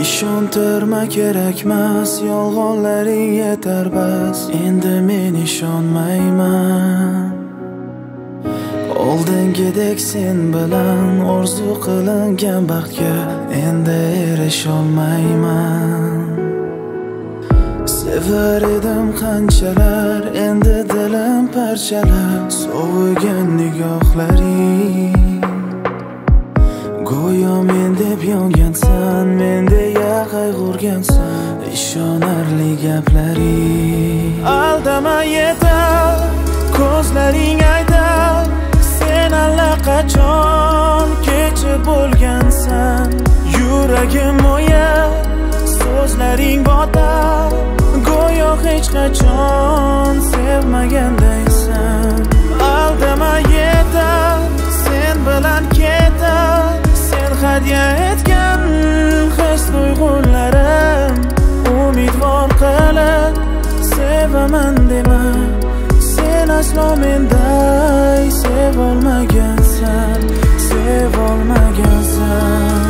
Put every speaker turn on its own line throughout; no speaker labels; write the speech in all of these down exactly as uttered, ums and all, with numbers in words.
Ishontirma kerakmas, yolg'onlaring yetar bas. Endi men ishonmayman. Oldingidek sen bilan orzu qilingan baxtga endi erisholmayman. Sevar edim qanchalar, endi dilim parchalar. Sovigan nigohlaring go'yo men deb yongansan, men deya qayg'urgansan. Ishonarli gaplaring aldama yetar, ko'zlaring aytar. Sen allaqachon kechib bo'lgansan. Yuragim o'yar, so'zlaring botar. Go'yo hech qachon sevmagandaysan. Aldama yetar, sen bilan ketar. Sen hadya etgan his tuyg'ularim umidvor qilib sevaman dema. Sen aslo menday sevolmagansan, sevolmagansan.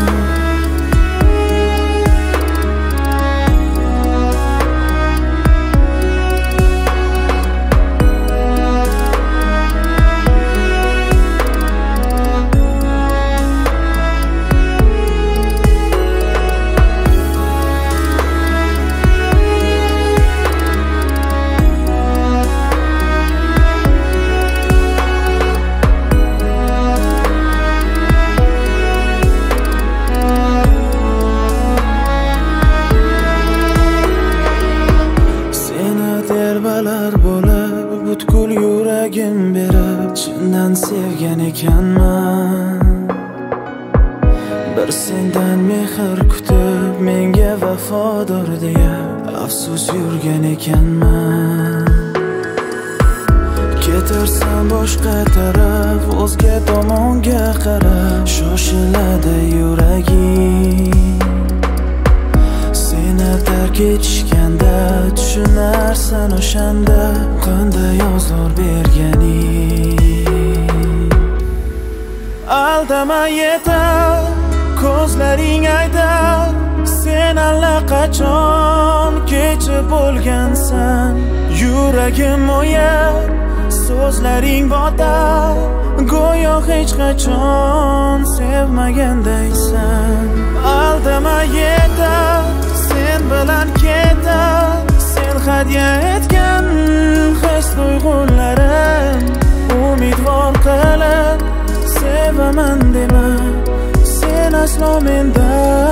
Bo'lib butkul yuragim berib chindan sevgan ekanman. Bir sendan mehr kutib menga vafodor deya afsus yurgan ekanman. Ketarsan boshqa taraf, o'zga tomonga qarab shoshiladi yuragim. Seni tark etishganda tushunarsan o'shanda qanday ozor berganing. Aldama yetar, ko'zlaring aytar. Sen allaqachon kechib bo'lgansan. Yuragim o'yar, so'zlaring botar. Go'yo hech qachon sevmagandaysan. Aldama yetar, sen bilan ketar. Sen hadya etgan his tuyg'ularim umidvor qilib sevaman dema. Sen aslo mendan